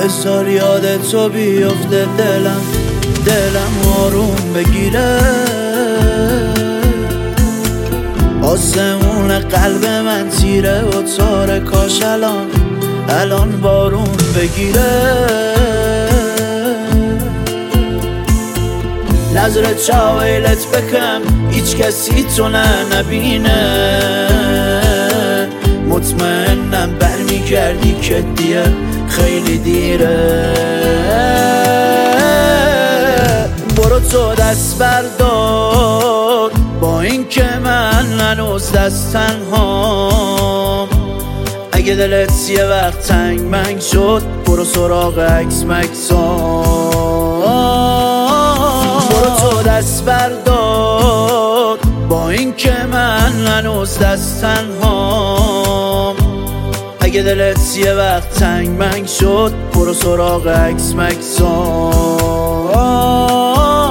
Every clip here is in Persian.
بذار یاد تو بیفته دلم آروم بگیره. آسمون قلب من تیره و تاره، کاش الان بارون بگیره. نظر چاویلت بکن هیچ کسی تو نبینه. مطمئنم برمیگردی که دیگه خیلی دیره. برو تو دست بردار با این که من هنوز دست تنهام. اگه دلت یه وقت تنگ منگ شد برو سراغ عکس مکسام. برو تو دست بردار با این که من هنوز دست تنهام. اگه دلت یه وقت تنگ منگ شد برو سراغ عکس مکسام.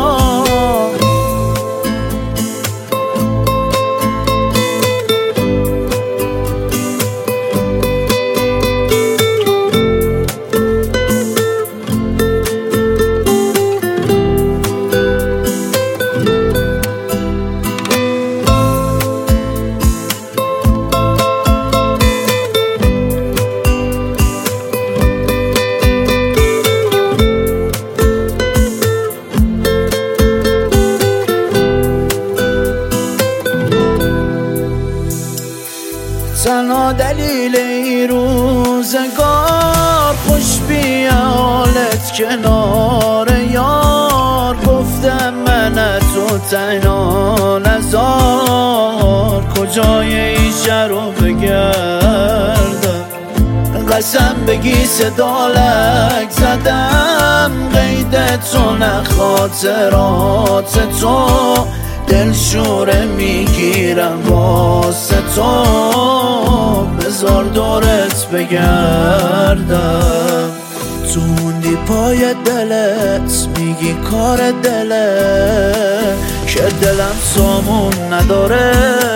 تنها دلیل این روزگار خوش بیا حالت کنار یار. گفتم من تو تنها نزار، کجای این شهر رو بگردم. قسم بگی صدا لک زدم قید تو نه خاطرات تو. دل شوره میگیرم واسه تو، بذار دورت بگردم. تو موندی پای دلت میگی کار دلت که دلم سامون نداره.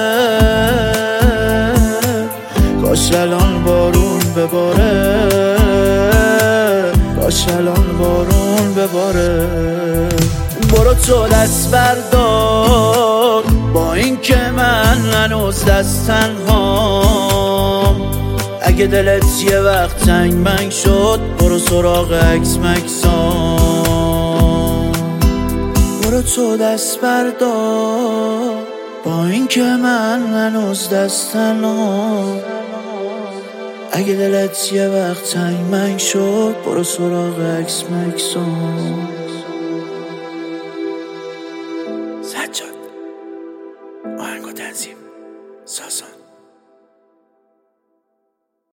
کاش الان بارون بباره، کاش الان بارون بباره. برو تو دست بردار با این که من هنوز دست تنهام. اگه دلت یه وقت تنگ منگ شد برو سراغ عکس مکسام. برو تو دست بردار با این که من هنوز دست تنهام. اگه دلت یه وقت تنگ منگ شد برو سراغ عکس مکسام. سجاد آهنگ و تنظیم ساسان.